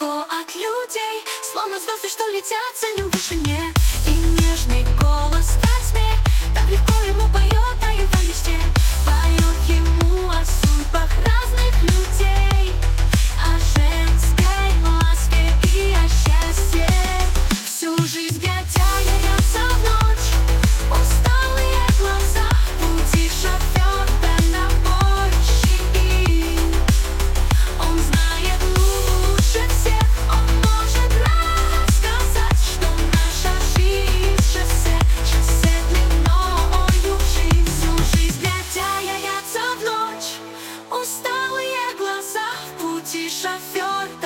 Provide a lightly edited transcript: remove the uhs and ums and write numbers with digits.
далеко от людей, словно звезды, что летят за ним в вышине. И нежный голос во тьме так легко ему поет о его мечте, поет ему о судьбах разных людей, о женской ласке и о счастье. Всю жизнь глядя в ночь, усталые глаза, в пути шофер дальнобойщик. Он знает лучше всех, он может рассказать, что наша жизнь шоссе, шоссе длинною жизнь. Всю жизнь глядя в ночь, усталые глаза, в пути шофер